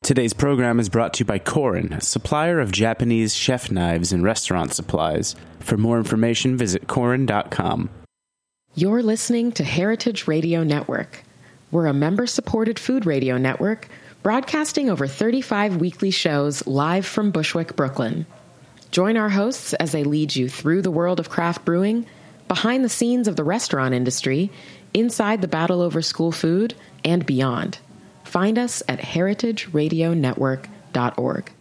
Today's program is brought to you by Korin, a supplier of Japanese chef knives and restaurant supplies. For more information, visit korin.com. You're listening to Heritage Radio Network. We're a member-supported food radio network broadcasting over 35 weekly shows live from Bushwick, Brooklyn. Join our hosts as they lead you through the world of craft brewing, behind the scenes of the restaurant industry, inside the battle over school food, and beyond. Find us at heritageradionetwork.org.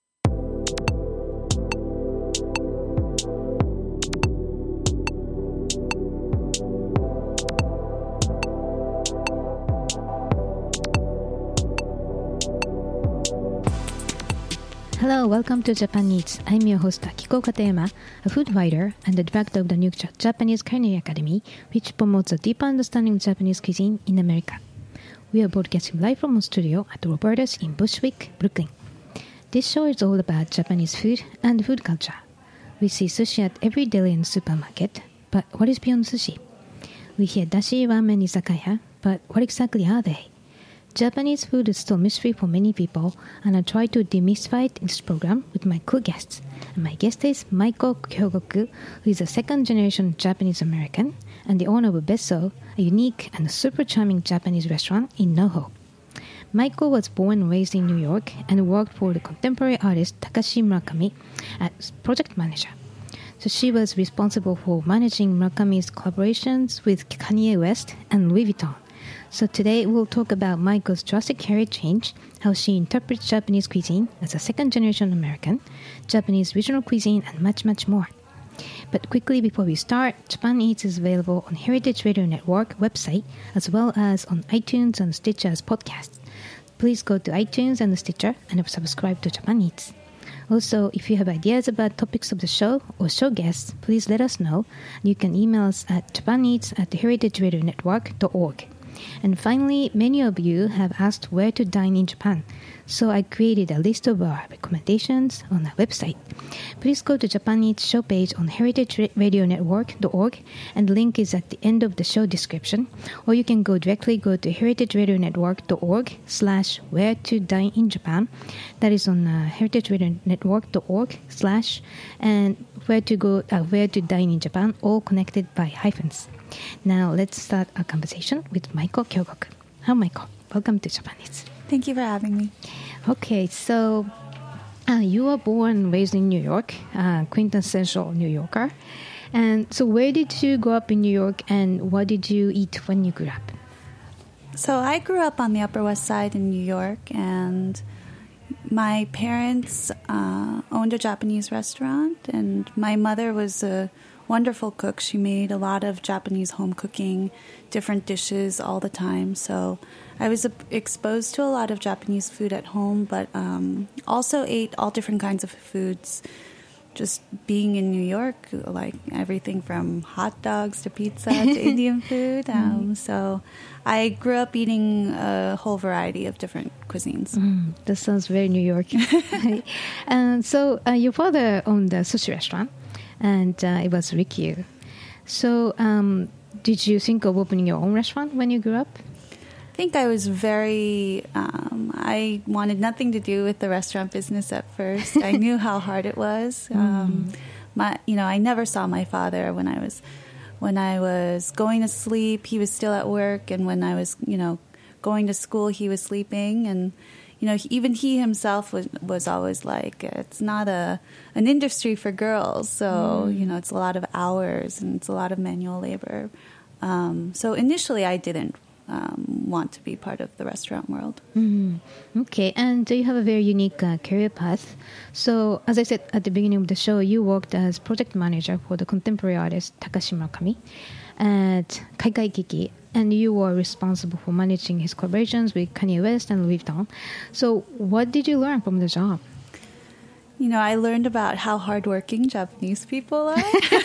Hello, welcome to Japan Eats. I'm your host Akiko Katayama, a food writer and the director of the new Japanese Culinary Academy, which promotes a deeper understanding of Japanese cuisine in America. We are broadcasting live from our studio at Roberta's in Bushwick, Brooklyn. This show is all about Japanese food and food culture. We see sushi at every deli and supermarket, but what is beyond sushi? We hear dashi, ramen, izakaya, but what exactly are they? Japanese food is still a mystery for many people, and I try to demystify it in this program with my cool guests. And my guest is Maiko Hyogoku, who is a second-generation Japanese American and the owner of Besso, a unique and super charming Japanese restaurant in NoHo. Maiko was born and raised in New York and worked for the contemporary artist Takashi Murakami as project manager. So she was responsible for managing Murakami's collaborations with Kanye West and Louis Vuitton. So today we'll talk about Maiko's drastic career change, how she interprets Japanese cuisine as a second-generation American, Japanese regional cuisine, and much, much more. But quickly before we start, Japan Eats is available on Heritage Radio Network website as well as on iTunes and Stitcher as podcasts. Please go to iTunes and Stitcher and subscribe to Japan Eats. Also, if you have ideas about topics of the show or show guests, please let us know. You can email us at japaneats@heritageradionetwork.org. And finally, many of you have asked where to dine in Japan, so I created a list of our recommendations on our website. Please go to Japan Eats show page on heritageradionetwork.org, and the link is at the end of the show description, or you can go to heritageradionetwork.org/where to dine in Japan. That is on heritageradionetwork.org/ and where to dine in Japan, all connected by hyphens. Now, let's start our conversation with Maiko Hyogoku. Hi, Maiko. Welcome to Japan Eats. Thank you for having me. Okay, so you were born and raised in New York, quintessential New Yorker. And so where did you grow up in New York, and what did you eat when you grew up? So I grew up on the Upper West Side in New York, and my parents owned a Japanese restaurant, and my mother was a wonderful cook. She made a lot of Japanese home cooking, different dishes all the time. So I was exposed to a lot of Japanese food at home, but also ate all different kinds of foods. Just being in New York, like everything from hot dogs to pizza to Indian food. So I grew up eating a whole variety of different cuisines. That sounds very New York. And so your father owned a sushi restaurant, and it was Rikyu. So did you think of opening your own restaurant when you grew up? I think I was very, I wanted nothing to do with the restaurant business at first. I knew how hard it was. I never saw my father when I was going to sleep. He was still at work, and when I was, going to school, he was sleeping. And even he himself was always like, it's not an industry for girls. So it's a lot of hours and it's a lot of manual labor. So initially, I didn't want to be part of the restaurant world. Okay, and you have a very unique career path. So, as I said at the beginning of the show, you worked as project manager for the contemporary artist Takashi Murakami at Kaikai Kiki, and you were responsible for managing his collaborations with Kanye West and Louis Vuitton. So, what did you learn from the job? I learned about how hardworking Japanese people are.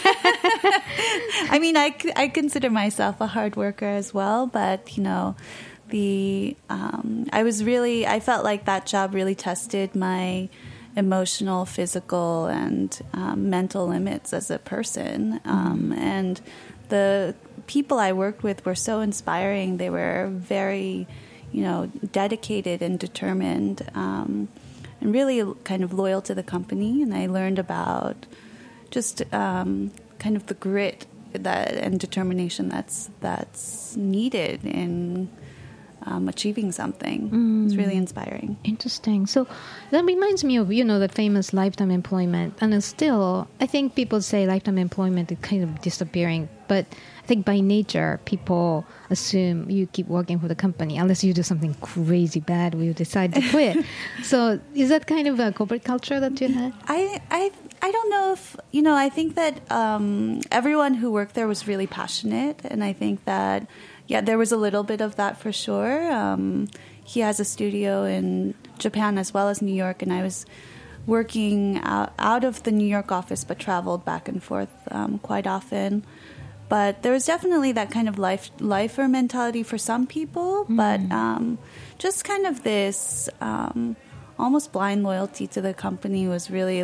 I mean, I consider myself a hard worker as well, but, I felt like that job really tested my emotional, physical, and mental limits as a person. And the people I worked with were so inspiring. They were very, dedicated and determined, and really kind of loyal to the company. And I learned about just kind of the grit and determination that's needed in achieving something. It's really inspiring. Interesting. So that reminds me of, the famous lifetime employment. And still, I think people say lifetime employment is kind of disappearing. But I think by nature, people assume you keep working for the company unless you do something crazy bad where you decide to quit. So is that kind of a corporate culture that you had? I don't know if, I think that everyone who worked there was really passionate. And I think that, there was a little bit of that for sure. He has a studio in Japan as well as New York. And I was working out of the New York office, but traveled back and forth quite often. But there was definitely that kind of lifer mentality for some people. But just kind of this almost blind loyalty to the company was really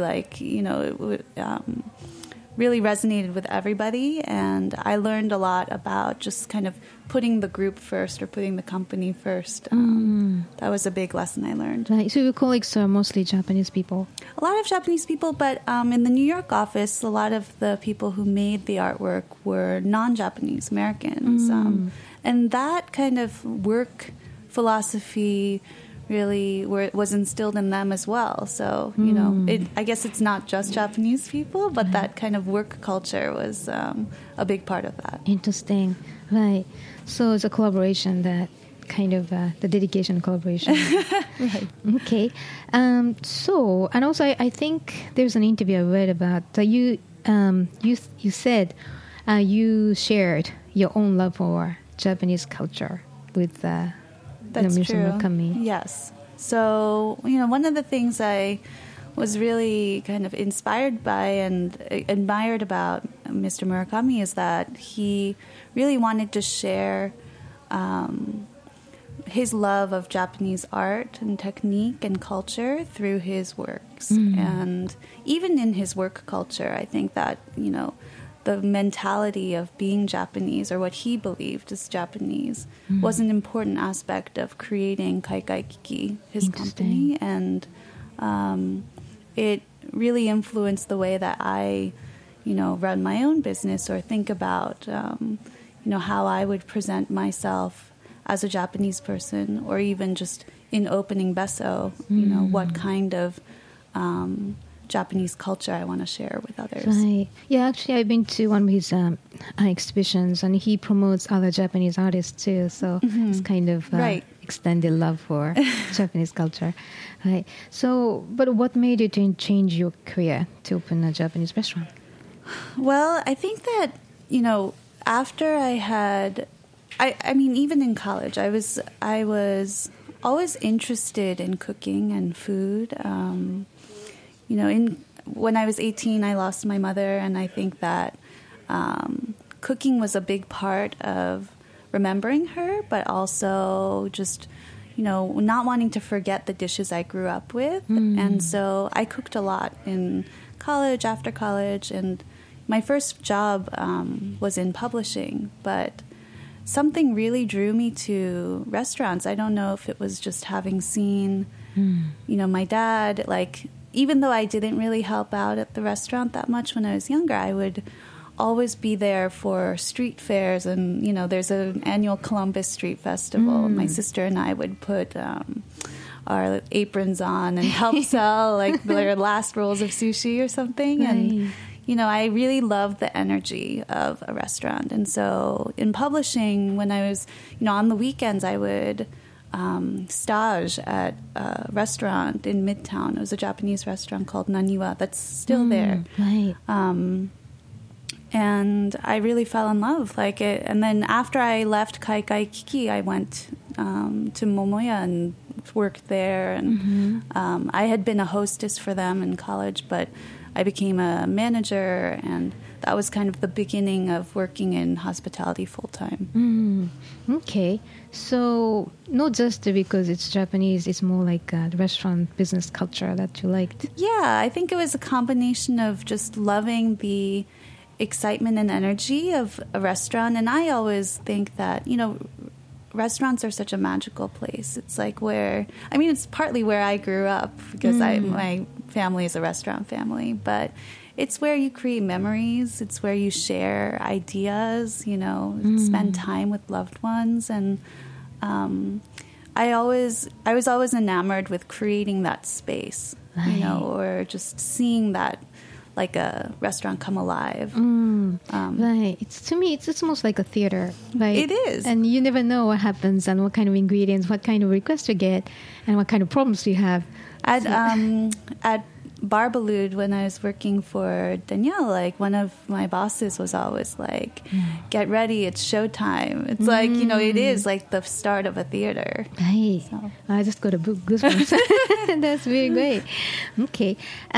really resonated with everybody. And I learned a lot about just kind of putting the group first or putting the company first. That was a big lesson I learned. Right. So your colleagues are mostly Japanese people? A lot of Japanese people, but in the New York office, a lot of the people who made the artwork were non-Japanese Americans. And that kind of work philosophy really was instilled in them as well. So, I guess it's not just Japanese people, but that kind of work culture was a big part of that. Interesting. Right. So it's a collaboration that kind of the dedication collaboration. Right. Okay. So, and also I think there's an interview I read about you said you shared your own love for Japanese culture with That's Mr. true. Murakami. Yes. So, one of the things I was really kind of inspired by and admired about Mr. Murakami is that he really wanted to share his love of Japanese art and technique and culture through his works. And even in his work culture, I think that, the mentality of being Japanese, or what he believed is Japanese, was an important aspect of creating Kaikai Kiki, his company. And it really influenced the way that I, run my own business or think about, how I would present myself as a Japanese person, or even just in opening Besso, what kind of Japanese culture I want to share with others. Right. Yeah, actually, I've been to one of his exhibitions, and he promotes other Japanese artists too. So it's kind of extended love for Japanese culture. Right. So, but what made you to change your career to open a Japanese restaurant? Well, I think that after I had, I mean, even in college, I was always interested in cooking and food. When I was 18, I lost my mother, and I think that cooking was a big part of remembering her, but also just, not wanting to forget the dishes I grew up with. And so I cooked a lot in college, after college, and my first job was in publishing, but something really drew me to restaurants. I don't know if it was just having seen, my dad, even though I didn't really help out at the restaurant that much when I was younger, I would always be there for street fairs. And, there's an annual Columbus Street Festival. My sister and I would put our aprons on and help sell, their last rolls of sushi or something. Right. And, I really loved the energy of a restaurant. And so in publishing, when I was, on the weekends, I would stage at a restaurant in Midtown. It was a Japanese restaurant called Naniwa that's still there. Right. And I really fell in love. And then after I left Kaikai Kiki, I went to Momoya and worked there. And I had been a hostess for them in college, but I became a manager, and that was kind of the beginning of working in hospitality full-time. Okay. So not just because it's Japanese, it's more like the restaurant business culture that you liked. Yeah, I think it was a combination of just loving the excitement and energy of a restaurant. And I always think that, restaurants are such a magical place. It's like it's partly where I grew up because my family is a restaurant family, but it's where you create memories. It's where you share ideas, spend time with loved ones. And I was always enamored with creating that space, or just seeing that, like a restaurant come alive. Right. To me, it's almost like a theater. Right? It is. And you never know what happens and what kind of ingredients, what kind of requests you get, and what kind of problems you have. At Barbalud, when I was working for Danielle, like one of my bosses was always like, get ready, it's showtime. It's like, it is like the start of a theater. Right. So. I just got a goosebumps. That's really great. Okay.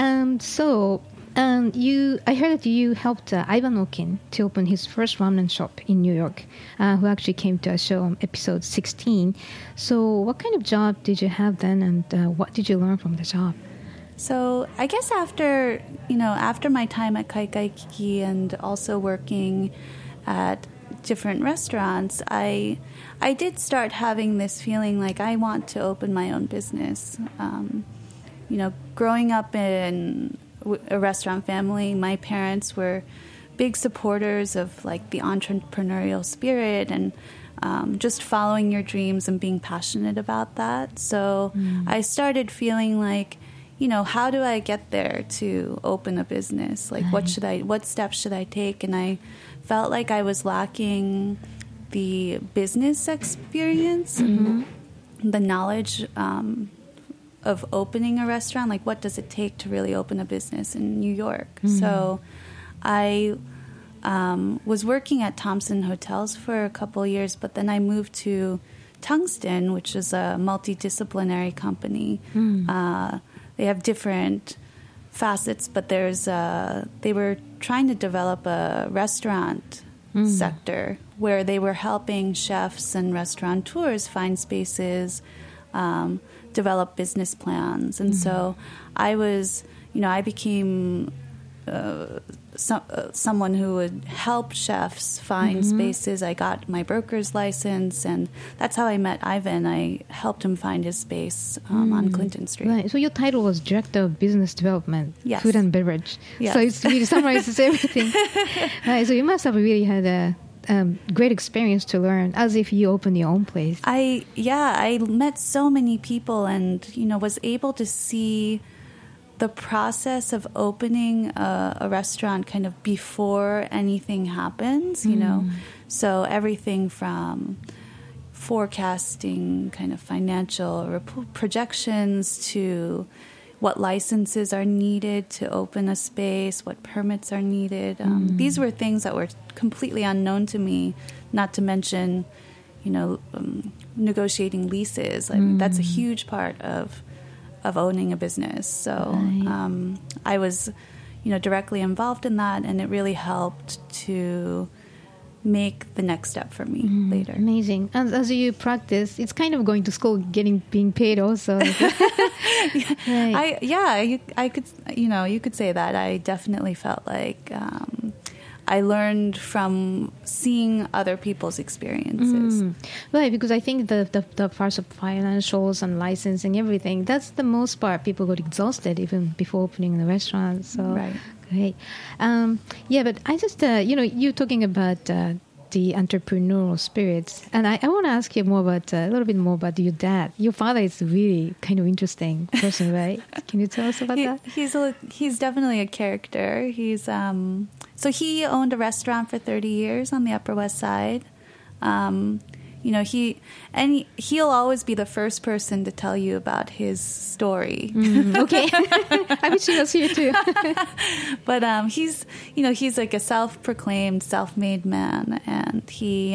I heard that you helped Ivan Okin to open his first ramen shop in New York, who actually came to our show on episode 16. So what kind of job did you have then, and what did you learn from the job? So I guess after my time at Kaikai Kiki and also working at different restaurants, I did start having this feeling like I want to open my own business. Growing up in a restaurant family, my parents were big supporters of like the entrepreneurial spirit and just following your dreams and being passionate about that. So I started feeling like, how do I get there to open a business? Like, what steps should I take? And I felt like I was lacking the business experience and the knowledge of opening a restaurant. Like, what does it take to really open a business in New York? So I was working at Thompson Hotels for a couple of years, but then I moved to Tungsten, which is a multidisciplinary company. They have different facets, but they were trying to develop a restaurant sector where they were helping chefs and restaurateurs find spaces, develop business plans. And so I became someone who would help chefs find spaces. I got my broker's license, and that's how I met Ivan. I helped him find his space on Clinton Street. Right. So your title was Director of Business Development, yes. Food and Beverage. Yes. So it really summarizes everything. Right. So you must have really had a great experience to learn, as if you opened your own place. I met so many people, and was able to see the process of opening a restaurant kind of before anything happens, So everything from forecasting kind of financial projections to what licenses are needed to open a space, what permits are needed. These were things that were completely unknown to me, not to mention, negotiating leases. I mean, that's a huge part of owning a business. So I was, directly involved in that, and it really helped to make the next step for me later. Amazing. As you practice, it's kind of going to school, being paid also. Right. I could, you could say that. I definitely felt like I learned from seeing other people's experiences. Right, because I think the parts of financials and licensing, everything, that's the most part. People got exhausted even before opening the restaurant. So, right. Great. But I just, you're talking about the entrepreneurial spirits, and I want to ask you a little bit more about your dad. Your father is really kind of interesting person, right? Can you tell us about that? He's definitely a character. He's so he owned a restaurant for 30 years on the Upper West Side. He'll always be the first person to tell you about his story. Okay, I wish he was here too. But he's like a self-proclaimed, self-made man, and he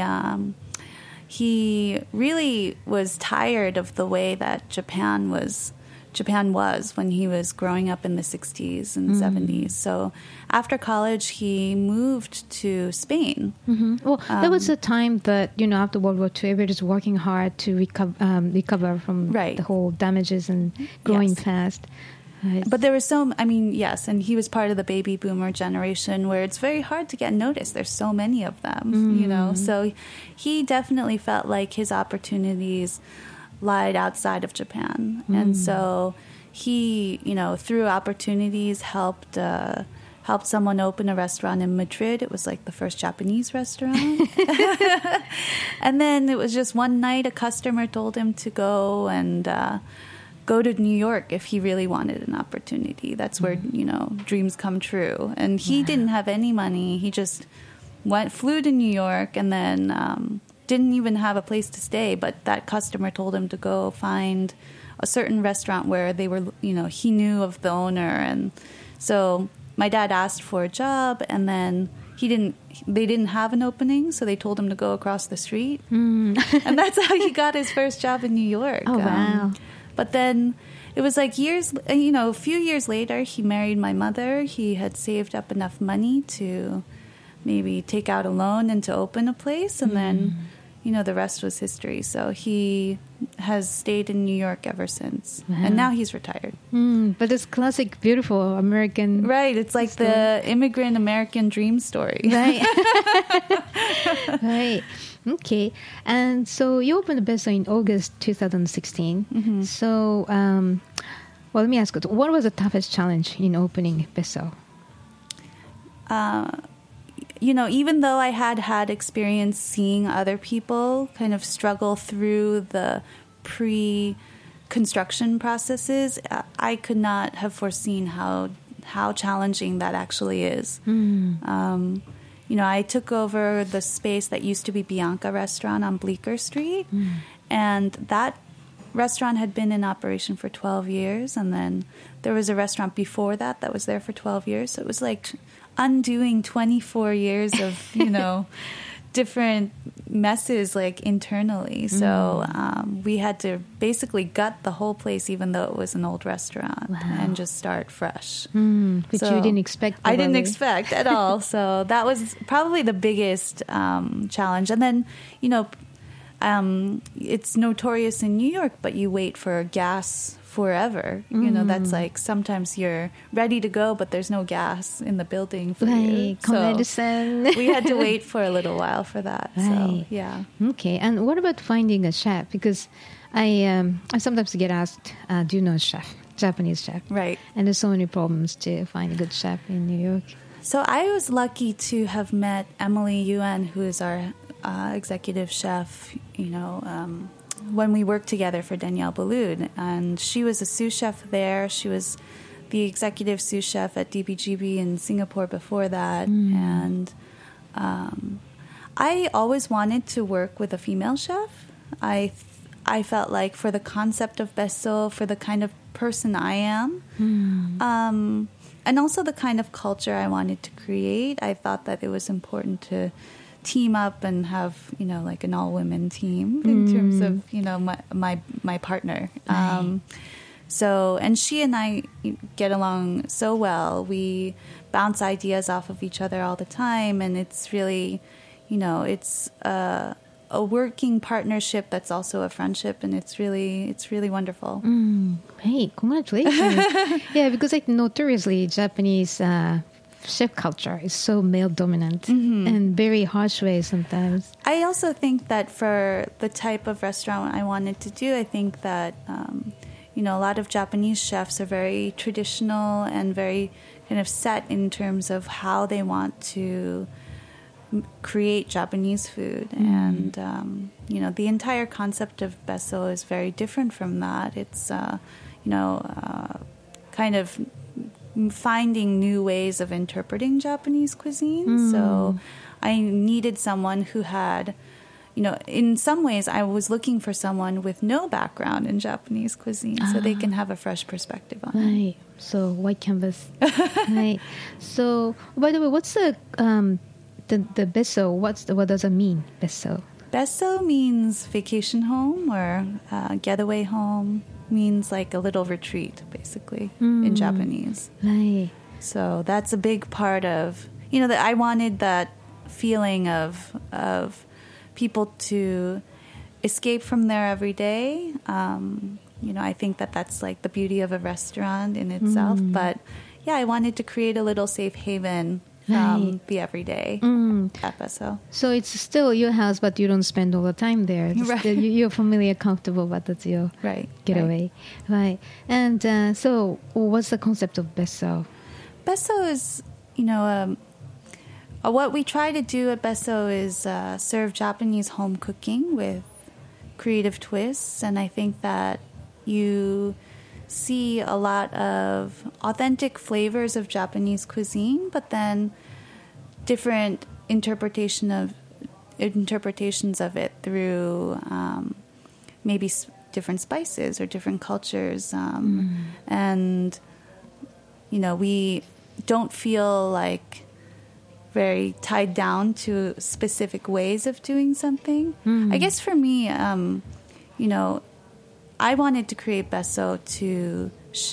really was tired of the way that Japan was when he was growing up in the 60s and 70s. So after college, he moved to Spain. Well, that was a time that, after World War II, everybody was working hard to recover from the whole damages and growing fast. Right. But there was yes, and he was part of the baby boomer generation where it's very hard to get noticed. There's so many of them, So he definitely felt like his opportunities lied outside of Japan. And so he, through opportunities helped someone open a restaurant in Madrid. It was like the first Japanese restaurant. And then it was just one night a customer told him to go and go to New York if he really wanted an opportunity. That's where, dreams come true. And he didn't have any money. He just flew to New York and then didn't even have a place to stay. But that customer told him to go find a certain restaurant where they were, he knew of the owner. And so my dad asked for a job, and then they didn't have an opening, so they told him to go across the street. And that's how he got his first job in New York. Oh, wow. But then it was like a few years later, he married my mother. He had saved up enough money to maybe take out a loan and to open a place. And then, the rest was history. So he has stayed in New York ever since. Wow. And now he's retired. But it's classic, beautiful American. Right. It's like story. The immigrant American dream story. Right. Right. Okay. And so you opened Besso in August 2016. So, let me ask you, what was the toughest challenge in opening Besso? Even though I had experience seeing other people kind of struggle through the pre-construction processes, I could not have foreseen how challenging that actually is. I took over the space that used to be Bianca Restaurant on Bleecker Street, and that restaurant had been in operation for 12 years, and then there was a restaurant before that was there for 12 years. So it was like undoing 24 years of, different messes like internally. So we had to basically gut the whole place, even though it was an old restaurant, and just start fresh. Which you didn't expect. I didn't expect at all. So that was probably the biggest challenge. And then, it's notorious in New York, but you wait for gas forever. That's like sometimes you're ready to go, but there's no gas in the building for you. So we had to wait for a little while for that. Right. So, yeah. Okay. And what about finding a chef? Because I sometimes get asked, do you know a chef, Japanese chef? Right. And there's so many problems to find a good chef in New York. So I was lucky to have met Emily Yuen, who is our executive chef, when we worked together for Danielle Boulud. And she was a sous chef there. She was the executive sous chef at DBGB in Singapore before that. And I always wanted to work with a female chef. I felt like for the concept of Besso, for the kind of person I am, and also the kind of culture I wanted to create, I thought that it was important to team up and have, like an all-women team in terms of, my partner. So, and she and I get along so well. We bounce ideas off of each other all the time, and it's really, it's a working partnership that's also a friendship, and it's really wonderful. Hey, congratulations. Yeah, because notoriously Japanese chef culture is so male dominant and very harsh way sometimes. I also think that for the type of restaurant I wanted to do, I think that a lot of Japanese chefs are very traditional and very kind of set in terms of how they want to create Japanese food. And the entire concept of Besso is very different from that. It's kind of finding new ways of interpreting Japanese cuisine. So I needed someone who had, in some ways I was looking for someone with no background in Japanese cuisine so they can have a fresh perspective on it. So white canvas. Right. So, by the way, what's the Besso? What does it mean, Besso? Besso means vacation home or getaway home. Means like a little retreat, basically, in Japanese. Right. So that's a big part of, that I wanted that feeling of people to escape from their everyday, I think that that's like the beauty of a restaurant in itself. But yeah, I wanted to create a little safe haven from the everyday at Besso. So it's still your house, but you don't spend all the time there. Right. You're familiar, comfortable, but that's your getaway. Right. And so what's the concept of Besso? Besso is, what we try to do at Besso is serve Japanese home cooking with creative twists. And I think that you see a lot of authentic flavors of Japanese cuisine, but then different interpretations of it through maybe different spices or different cultures. And, we don't feel like very tied down to specific ways of doing something. I guess for me, I wanted to create Besso to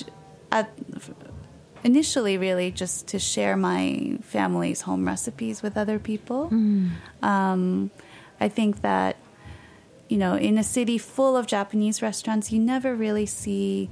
initially really just to share my family's home recipes with other people. I think that, in a city full of Japanese restaurants, you never really see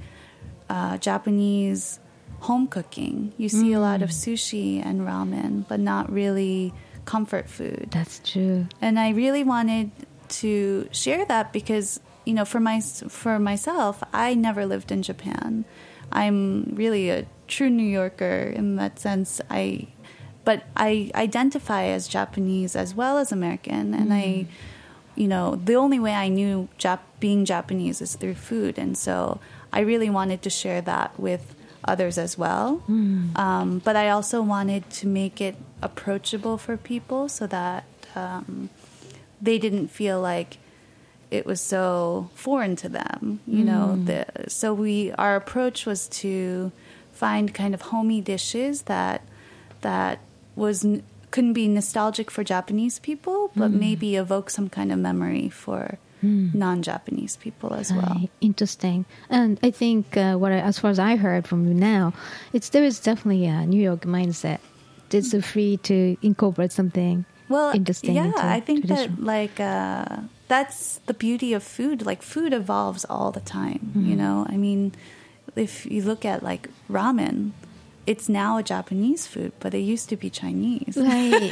Japanese home cooking. You see a lot of sushi and ramen, but not really comfort food. That's true. And I really wanted to share that because, for myself, I never lived in Japan. I'm really a true New Yorker in that sense. But I identify as Japanese as well as American, and the only way I knew being Japanese is through food, and so I really wanted to share that with others as well. But I also wanted to make it approachable for people so that they didn't feel like it was so foreign to them, So our approach was to find kind of homey dishes that couldn't be nostalgic for Japanese people, but maybe evoke some kind of memory for non-Japanese people as well. Interesting. And I think as far as I heard from you now, there is definitely a New York mindset. It's free to incorporate something interesting. Yeah, I think tradition. that that's the beauty of food. Like food evolves all the time. I mean, if you look at like ramen, it's now a Japanese food, but it used to be Chinese. Right.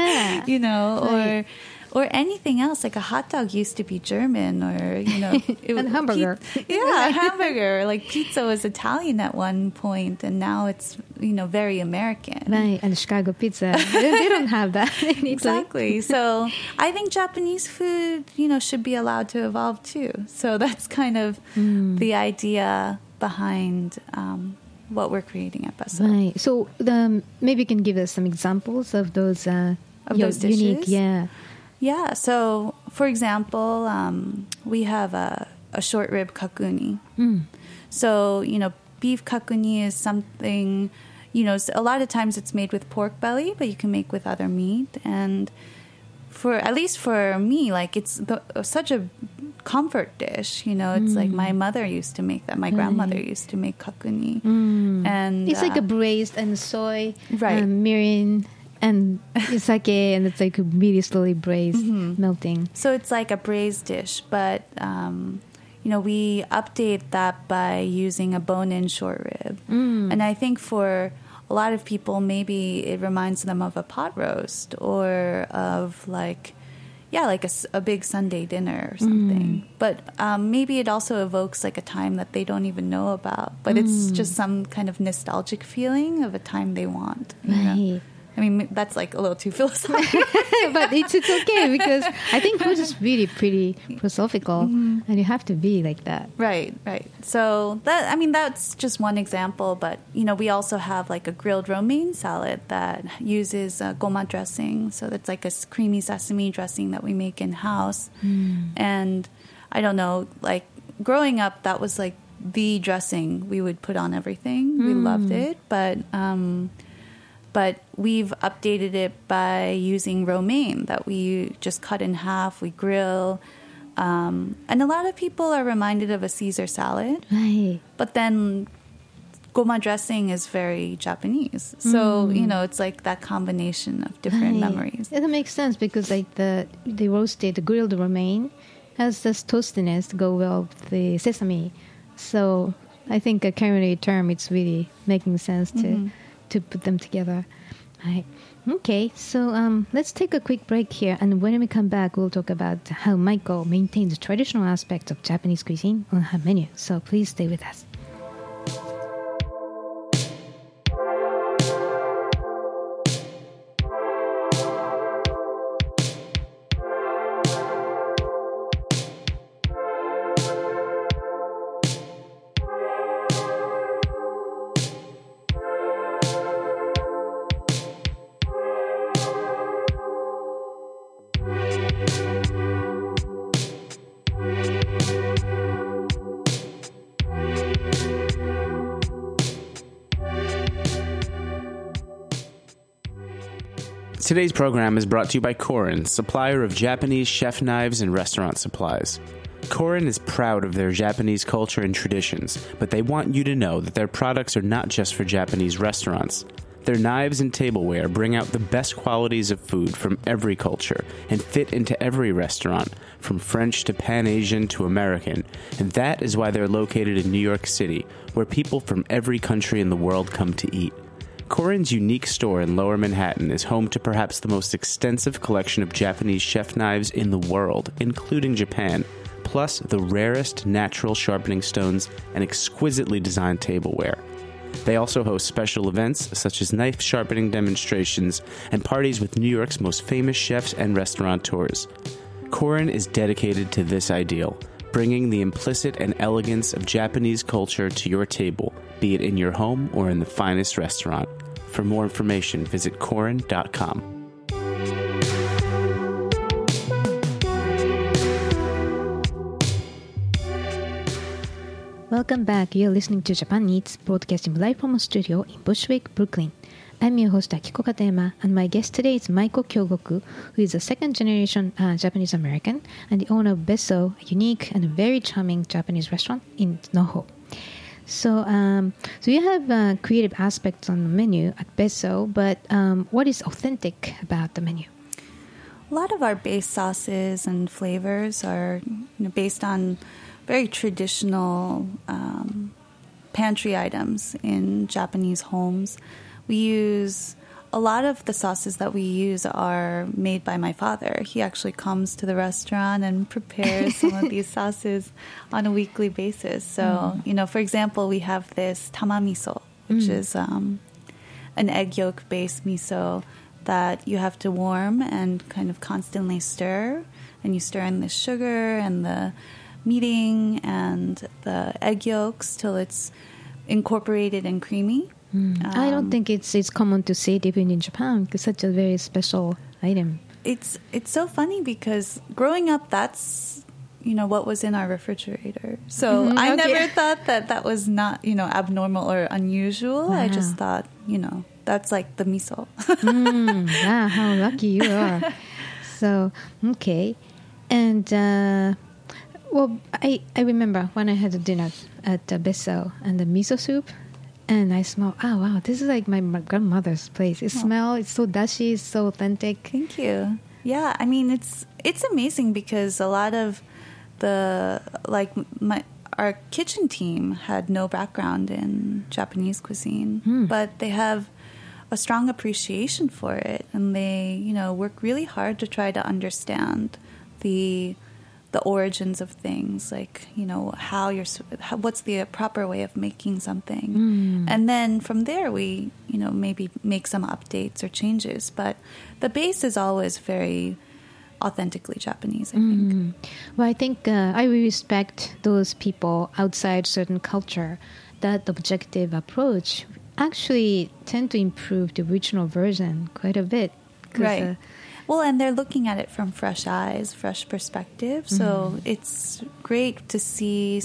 Yeah. Or anything else, like a hot dog used to be German, or and hamburger. A hamburger. Like pizza was Italian at one point, and now it's very American. Right, and Chicago pizza, they don't have that. Exactly. So I think Japanese food, should be allowed to evolve too. So that's kind of the idea behind what we're creating at Besso. Right. So maybe you can give us some examples of those dishes. Unique, yeah. Yeah, so for example, we have a short rib kakuni. So, beef kakuni is something, a lot of times it's made with pork belly, but you can make with other meat. And at least for me, like it's such a comfort dish, it's like my mother used to make that. My grandmother used to make kakuni. And it's like a braised and soy, mirin, and sake, and it's like really slowly braised, melting. So it's like a braised dish, but we update that by using a bone-in short rib. And I think for a lot of people, maybe it reminds them of a pot roast or of like a big Sunday dinner or something. But maybe it also evokes like a time that they don't even know about. But it's just some kind of nostalgic feeling of a time they want. Right. I mean, that's like a little too philosophical. But it's okay because I think food is really pretty philosophical, and you have to be like that. Right. So that's just one example. But we also have like a grilled romaine salad that uses goma dressing. So that's like a creamy sesame dressing that we make in house. And I don't know, like growing up, that was like the dressing we would put on everything. We loved it, but we've updated it by using romaine that we just cut in half, we grill. And a lot of people are reminded of a Caesar salad. Right. But then goma dressing is very Japanese. So, it's like that combination of different memories. Yeah, that makes sense because like the grilled romaine has this toastiness to go well with the sesame So I think a currently term, it's really making sense to put them together. Right. Okay, so let's take a quick break here, and when we come back, we'll talk about how Maiko maintains traditional aspects of Japanese cuisine on her menu. So please stay with us. Today's program is brought to you by Korin, supplier of Japanese chef knives and restaurant supplies. Korin is proud of their Japanese culture and traditions, but they want you to know that their products are not just for Japanese restaurants. Their knives and tableware bring out the best qualities of food from every culture and fit into every restaurant, from French to Pan-Asian to American, and that is why they're located in New York City, where people from every country in the world come to eat. Korin's unique store in Lower Manhattan is home to perhaps the most extensive collection of Japanese chef knives in the world, including Japan, plus the rarest natural sharpening stones and exquisitely designed tableware. They also host special events such as knife sharpening demonstrations and parties with New York's most famous chefs and restaurateurs. Korin is dedicated to this ideal, bringing the implicit and elegance of Japanese culture to your table, be it in your home or in the finest restaurant. For more information, visit Korin.com. Welcome back. You're listening to Japan Eats, broadcasting live from a studio in Bushwick, Brooklyn. I'm your host Akiko Katayama, and my guest today is Maiko Kyogoku, who is a second-generation Japanese American and the owner of Besso, a unique and very charming Japanese restaurant in Noho. So you have creative aspects on the menu at Besso, but what is authentic about the menu? A lot of our base sauces and flavors are based on very traditional pantry items in Japanese homes. We use a lot of the sauces that we use are made by my father. He actually comes to the restaurant and prepares some of these sauces on a weekly basis. So, for example, we have this tamamiso, which is an egg yolk-based miso that you have to warm and kind of constantly stir. And you stir in the sugar and the meating and the egg yolks till it's incorporated and creamy. I don't think it's common to see it even in Japan. It's such a very special item. It's so funny because growing up, that's what was in our refrigerator. So I never thought that was not abnormal or unusual. Wow. I just thought that's like the miso. Wow, how lucky you are. So okay, and well, I remember when I had a dinner at Besso and the miso soup. And I smell, oh, wow, this is like my grandmother's place. It's so dashi, it's so authentic. Thank you. Yeah, I mean, it's amazing because a lot of our kitchen team had no background in Japanese cuisine, but they have a strong appreciation for it. And they, work really hard to try to understand the origins of things, like what's the proper way of making something, and then from there we maybe make some updates or changes, but the base is always very authentically Japanese, I think. Well, I think I respect those people outside certain culture that objective approach actually tend to improve the original version quite a bit, right. Well, and they're looking at it from fresh eyes, fresh perspective. So it's great to see,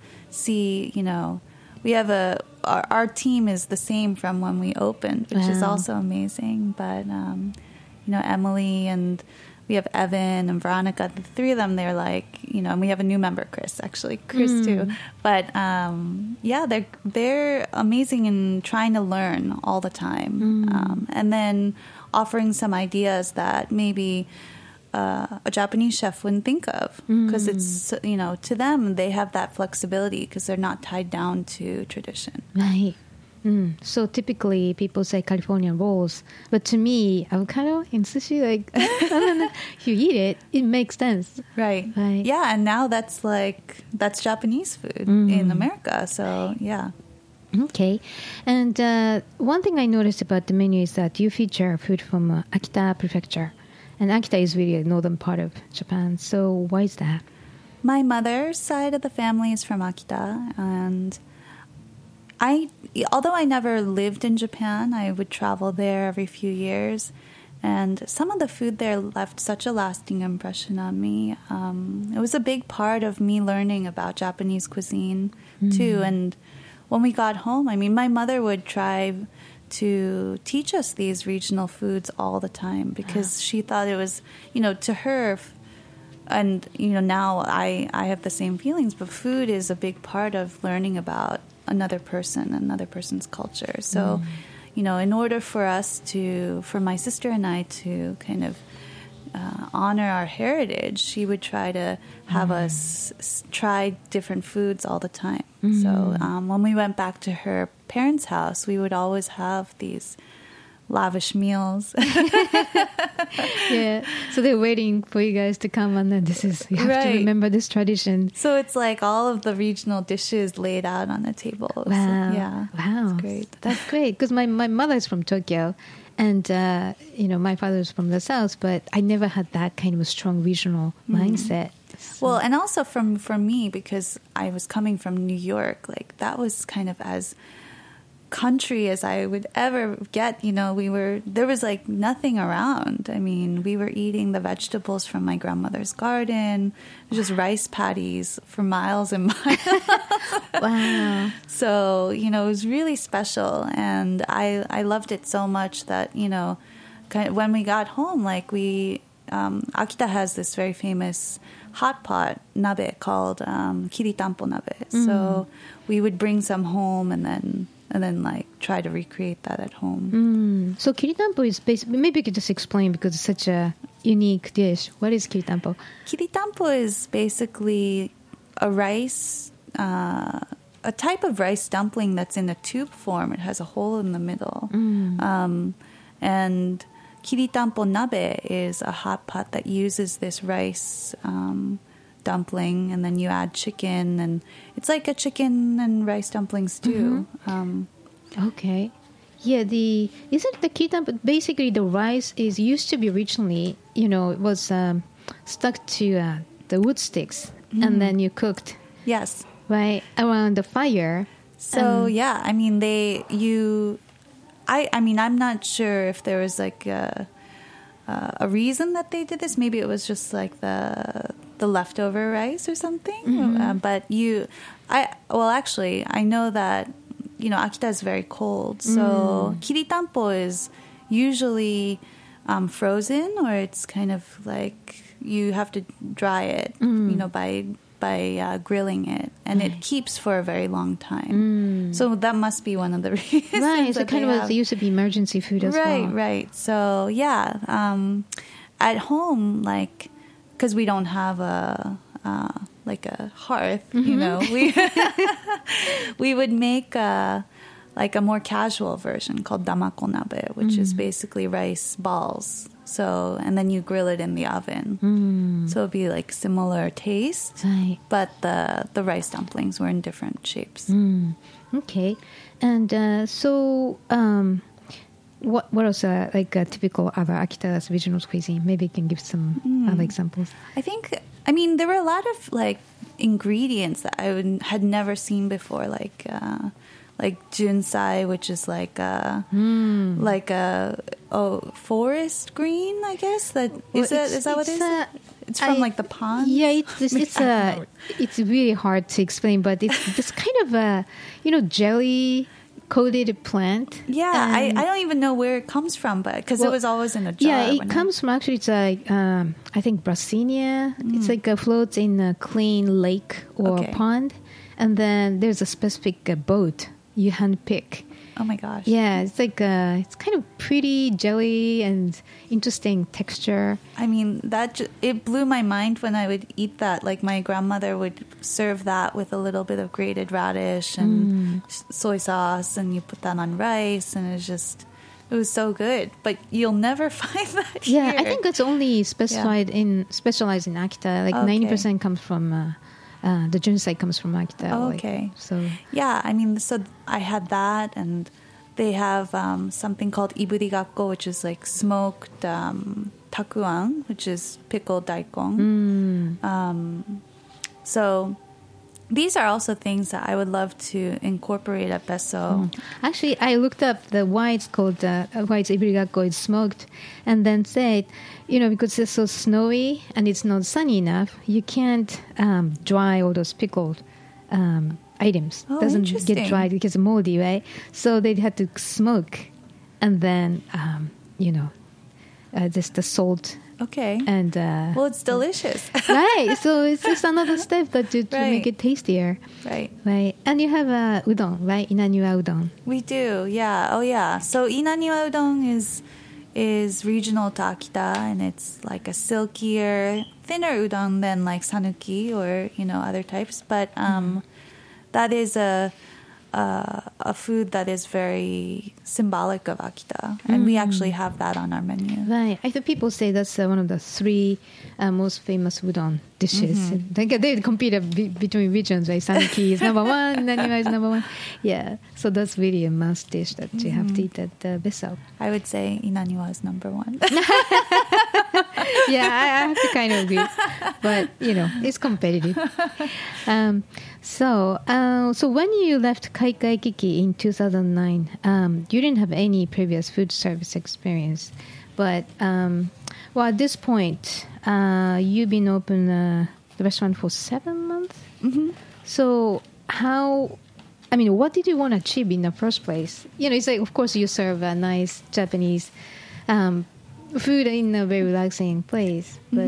we have our team is the same from when we opened, which is also amazing. But, Emily and we have Evan and Veronica, the three of them, they're like, and we have a new member, Chris too. But, they're amazing in trying to learn all the time. And then offering some ideas that maybe a Japanese chef wouldn't think of, because it's, to them, they have that flexibility because they're not tied down to tradition. Right. So typically people say Californian rolls, but to me, avocado in sushi, like, I don't know, if you eat it, it makes sense. Right. Right. Yeah, and now that's Japanese food in America. So, yeah. Okay. And one thing I noticed about the menu is that you feature food from Akita Prefecture. And Akita is really a northern part of Japan. So why is that? My mother's side of the family is from Akita, and although I never lived in Japan, I would travel there every few years, and some of the food there left such a lasting impression on me. It was a big part of me learning about Japanese cuisine, too. And when we got home, I mean, my mother would try to teach us these regional foods all the time because she thought it was, to her, and, now I have the same feelings, but food is a big part of learning about another person's culture. So, in order for my sister and I to kind of honor our heritage, she would try to have us try different foods all the time. So when we went back to her parents' house, we would always have these lavish meals. Yeah. So they're waiting for you guys to come, and then you have to remember this tradition. So it's like all of the regional dishes laid out on the table. Wow. So, yeah. Wow. That's great. That's great. Because my mother is from Tokyo, and, my father is from the South, but I never had that kind of a strong regional mindset. So. Well, and also for me, because I was coming from New York, like that was kind of as country as I would ever get. There was like nothing around. I mean, we were eating the vegetables from my grandmother's garden. It was just rice patties for miles and miles. Wow. So, it was really special. And I loved it so much that, when we got home, like Akita has this very famous hot pot nabe called kiritampo nabe. So we would bring some home and then like try to recreate that at home. So kiritampo is basically, maybe you could just explain because it's such a unique dish. What is kiritampo? Kiritampo is basically a rice, a type of rice dumpling that's in a tube form. It has a hole in the middle. And kiritampo nabe is a hot pot that uses this rice dumpling, and then you add chicken, and it's like a chicken and rice dumpling stew. Okay. Yeah, isn't the kiritampo, basically the rice used to be originally, it was stuck to the wood sticks, and then you cooked. Yes. Right, around the fire. So, yeah, I mean, I'm not sure if there was like a reason that they did this. Maybe it was just like the leftover rice or something. But actually, I know that, Akita is very cold. So kiritampo is usually frozen, or it's kind of like you have to dry it, by grilling it, and it keeps for a very long time. So that must be one of the reasons. Right, so kind of used to be emergency food as well. Right. So yeah, at home, like, because we don't have a hearth, we would make a more casual version called damako nabe, which is basically rice balls. So, and then you grill it in the oven. So it'd be like similar taste, right. But the rice dumplings were in different shapes. Okay. And what else like typical other Akita's regional cuisine? Maybe you can give some other examples. I mean, there were a lot of like ingredients that I had never seen before, like junsai, which is like a forest green, I guess. Is that what it is? It's from like the pond. Yeah, it's really hard to explain, but it's kind of a jelly coated plant. Yeah, I don't even know where it comes from, but because it was always in a jar. Yeah, it comes from actually. It's like I think Brasilia. It's like floats in a clean lake or pond, and then there's a specific boat you handpick, Oh my gosh. Yeah, it's like it's kind of pretty jelly and interesting texture. I mean, it blew my mind when I would eat that. Like my grandmother would serve that with a little bit of grated radish and soy sauce, and you put that on rice, and it was so good. But you'll never find that here. Yeah, I think it's only specialized in Akita. Like 90% comes from the Junsai comes from Akita. Oh, okay. Like, so yeah, I mean, so I had that, and they have something called iburigakko, which is like smoked takuan, which is pickled daikon. So these are also things that I would love to incorporate at Besso. Actually, I looked up why it's called why it's iburigakko. It's smoked, and then said, because it's so snowy and it's not sunny enough, you can't dry all those pickled items. Oh, doesn't interesting. get dried because it's moldy, right? So they had to smoke, and then just the salt. Okay. And well, it's delicious. right. So it's just another step to make it tastier. Right. Right. And you have udon, right? Inaniwa udon. We do. Yeah. Oh, yeah. So Inaniwa udon is regional to Akita, and it's like a silkier, thinner udon than like sanuki or other types. But that is a food that is very symbolic of Akita, and we actually have that on our menu. Right. I think people say that's one of the three most famous udon dishes. They compete between regions, right? Sanuki is number one, Naniwa is number one. Yeah. So that's really a must dish that you have to eat at Besso. I would say Inaniwa is number one. Yeah, I have to kind of agree. But, it's competitive. So when you left Kaikai Kiki in 2009, you didn't have any previous food service experience. But, at this point, you've been open the restaurant for 7 months. So what did you want to achieve in the first place? It's like, of course, you serve a nice Japanese food in a very relaxing place. But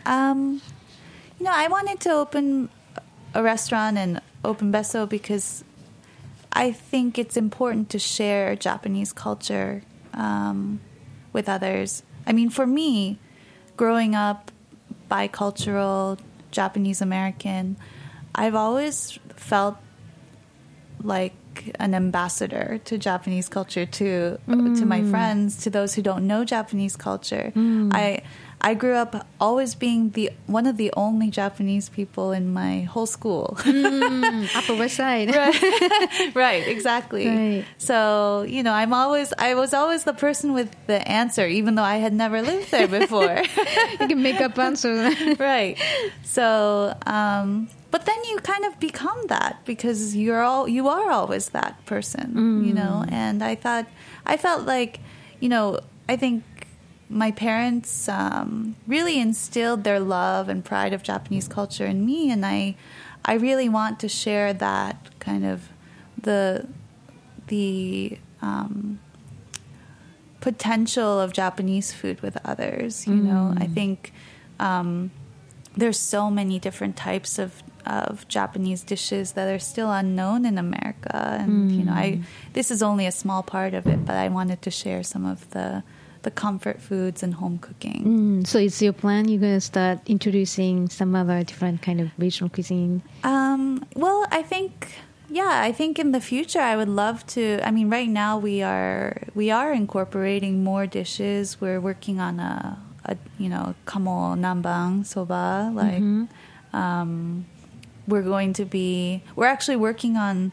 I wanted to open a restaurant and open Besso because I think it's important to share Japanese culture with others. I mean, for me, growing up bicultural, Japanese American, I've always felt like an ambassador to Japanese culture, to my friends, to those who don't know Japanese culture. I grew up always being one of the only Japanese people in my whole school. Upper West Side. Right, exactly. Right. So, I was always the person with the answer, even though I had never lived there before. You can make up answers. Right. So, but then you kind of become that because you are always that person, and I felt like, I think my parents really instilled their love and pride of Japanese culture in me, and I really want to share that kind of the potential of Japanese food with others. I think there's so many different types of Japanese dishes that are still unknown in America, and this is only a small part of it, but I wanted to share some of the comfort foods and home cooking. So it's your plan? You're going to start introducing some other different kind of regional cuisine? Well, I think in the future I would love to. I mean, right now we are incorporating more dishes. We're working on a kamo nanban soba. We're actually working on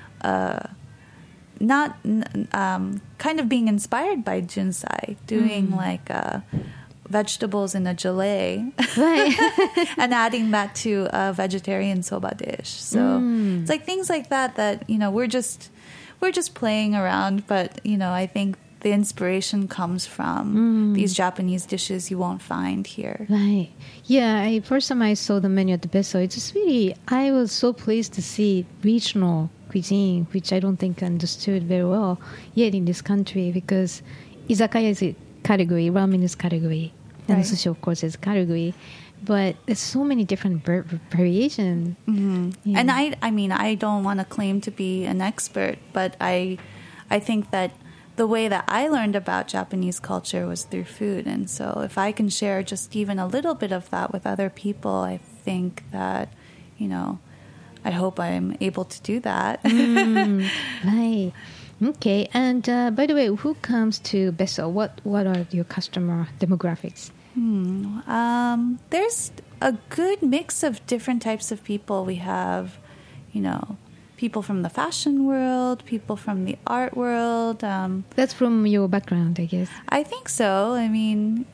kind of being inspired by Junsai, doing like vegetables in a gelée, right. and adding that to a vegetarian soba dish. So it's like things like that we're just playing around, but I think the inspiration comes from these Japanese dishes you won't find here. Right. Yeah, first time I saw the menu at the Besso, I was so pleased to see regional cuisine, which I don't think I understood very well yet in this country, because izakaya is a category, ramen is a category, and right. sushi, of course, is a category. But there's so many different variations. Yeah. And I mean, I don't want to claim to be an expert, but I I think that the way that I learned about Japanese culture was through food. And so if I can share just even a little bit of that with other people, I think that, I hope I'm able to do that. Right. Okay. And by the way, who comes to Besso? What are your customer demographics? There's a good mix of different types of people. We have, people from the fashion world, people from the art world. That's from your background, I guess. I think so. I mean,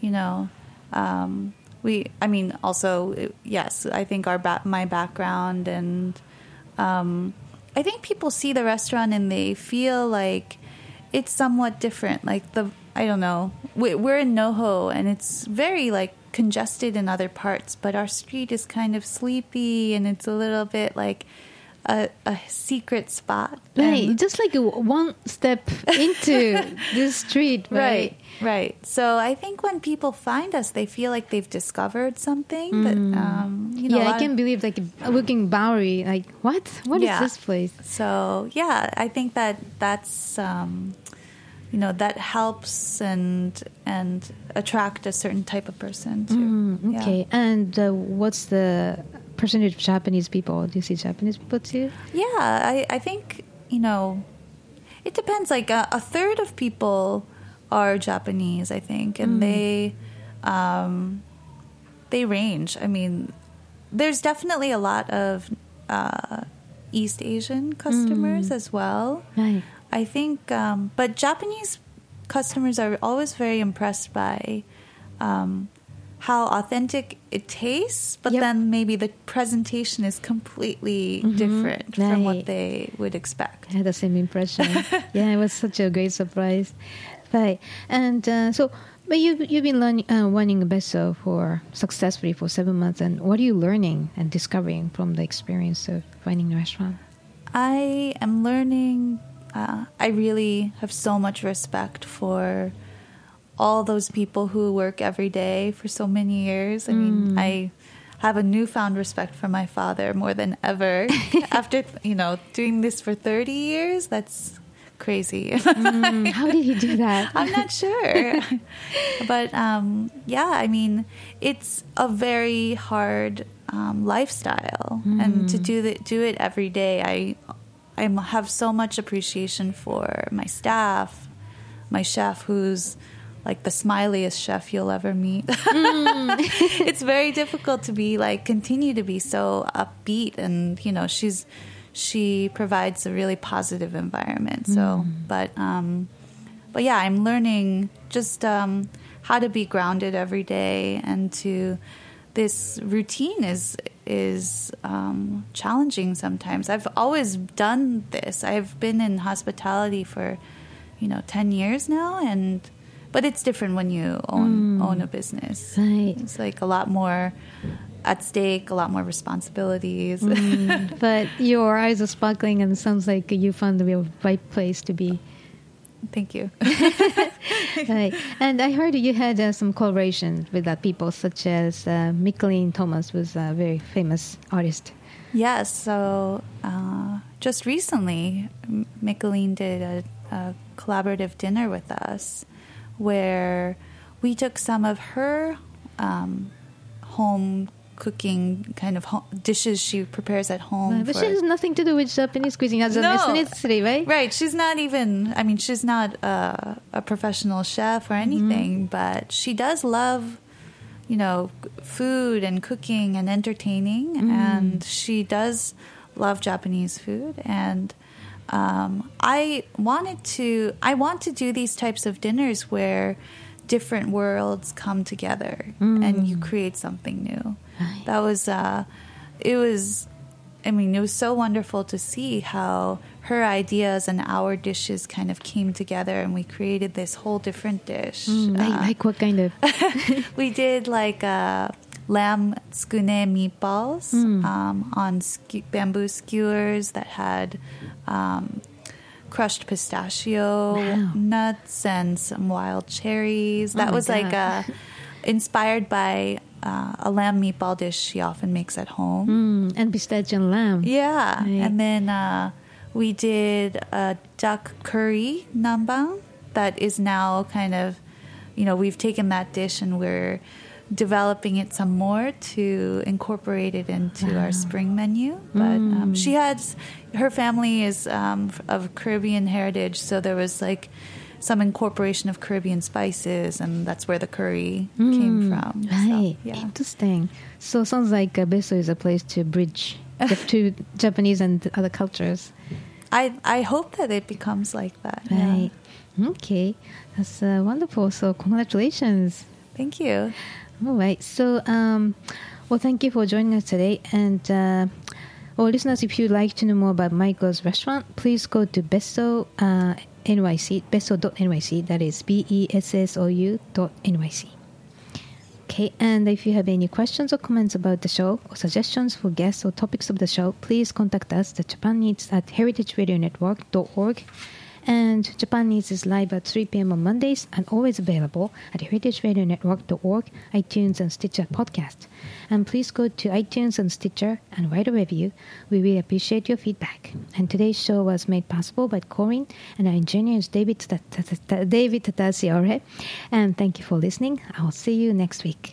also, yes, I think my background, and I think people see the restaurant and they feel like it's somewhat different. Like I don't know, we're in NoHo and it's very like congested in other parts, but our street is kind of sleepy and it's a little bit like a secret spot. Right, just like one step into this street, right? Right. So I think when people find us, they feel like they've discovered something. That, I can believe like looking Bowery, like what is this place? So yeah, I think that's that helps and attract a certain type of person too. Okay, and what's the percentage of Japanese people? Do you see Japanese people too? Yeah, I think it depends. Like a third of people are Japanese, I think, and they range. I mean, there's definitely a lot of East Asian customers as well. Right. I think, but Japanese customers are always very impressed by how authentic it tastes, but then maybe the presentation is completely different from what they would expect. I had the same impression. Yeah, it was such a great surprise. Right. And but you've been running Besso successfully for 7 months, and what are you learning and discovering from the experience of running a restaurant? I am learning. I really have so much respect for all those people who work every day for so many years. I mean, I have a newfound respect for my father more than ever. After, doing this for 30 years, that's crazy. How did he do that? I'm not sure. But, I mean, it's a very hard lifestyle. And to do it every day, I have so much appreciation for my staff, my chef, who's like the smiliest chef you'll ever meet. It's very difficult to continue to be so upbeat, and she provides a really positive environment. So, but yeah, I'm learning just how to be grounded every day, and this routine is challenging sometimes. I've always done this. I've been in hospitality for 10 years now, but it's different when you own a business. Right. It's like a lot more at stake, a lot more responsibilities. But your eyes are sparkling, and it sounds like you found the real right place to be. Thank you. Right. And I heard you had some collaboration with people such as Mickalene Thomas, who's a very famous artist. Yes. So just recently, Mickalene did a collaborative dinner with us, where we took some of her home cooking kind of dishes she prepares at home. But she has nothing to do with Japanese cuisine as an ethnicity, right? Right. She's not even, she's not a professional chef or anything, but she does love, food and cooking and entertaining, and she does love Japanese food. And I want to do these types of dinners where different worlds come together and you create something new. Right. That was, it was so wonderful to see how her ideas and our dishes kind of came together, and we created this whole different dish. Like what kind of? We did lamb tsukune meatballs on bamboo skewers that had crushed pistachio nuts and some wild cherries. That was inspired by a lamb meatball dish she often makes at home. And pistachio and lamb. Yeah. Right. And then We did a duck curry nambang that is now kind of, we've taken that dish and we're developing it some more to incorporate it into our spring menu. But her family is of Caribbean heritage, so there was like some incorporation of Caribbean spices, and that's where the curry came from. Right. So, yeah. Interesting. So sounds like Besso is a place to bridge the two Japanese and other cultures. I hope that it becomes like that. Right. Yeah. Okay. That's wonderful. So congratulations. Thank you. All right. So, thank you for joining us today. And, listeners, if you'd like to know more about Michael's restaurant, please go to Besso NYC, besso.nyc. That is BESSOU.NYC. Okay. And if you have any questions or comments about the show or suggestions for guests or topics of the show, please contact us at japaneats@heritageradionetwork.org. And Japan Needs is live at 3 p.m. on Mondays and always available at heritageradionetwork.org, iTunes, and Stitcher podcast. And please go to iTunes and Stitcher and write a review. We really appreciate your feedback. And today's show was made possible by Corinne, and our engineer is David Tatasiore. And thank you for listening. I will see you next week.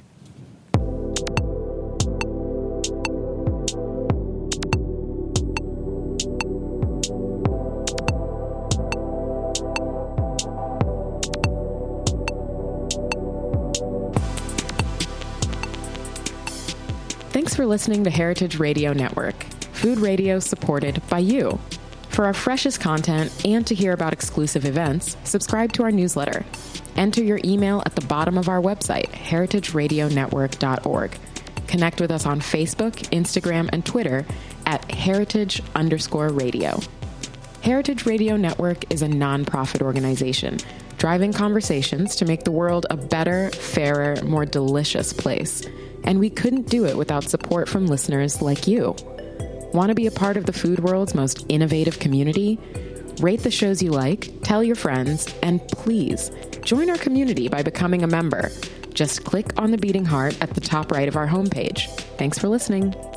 Thanks for listening to Heritage Radio Network, food radio supported by you. For our freshest content and to hear about exclusive events, subscribe to our newsletter. Enter your email at the bottom of our website, heritageradionetwork.org. Connect with us on Facebook, Instagram, and Twitter at heritage_radio. Heritage Radio Network is a nonprofit organization driving conversations to make the world a better, fairer, more delicious place. And we couldn't do it without support from listeners like you. Want to be a part of the food world's most innovative community? Rate the shows you like, tell your friends, and please join our community by becoming a member. Just click on the beating heart at the top right of our homepage. Thanks for listening.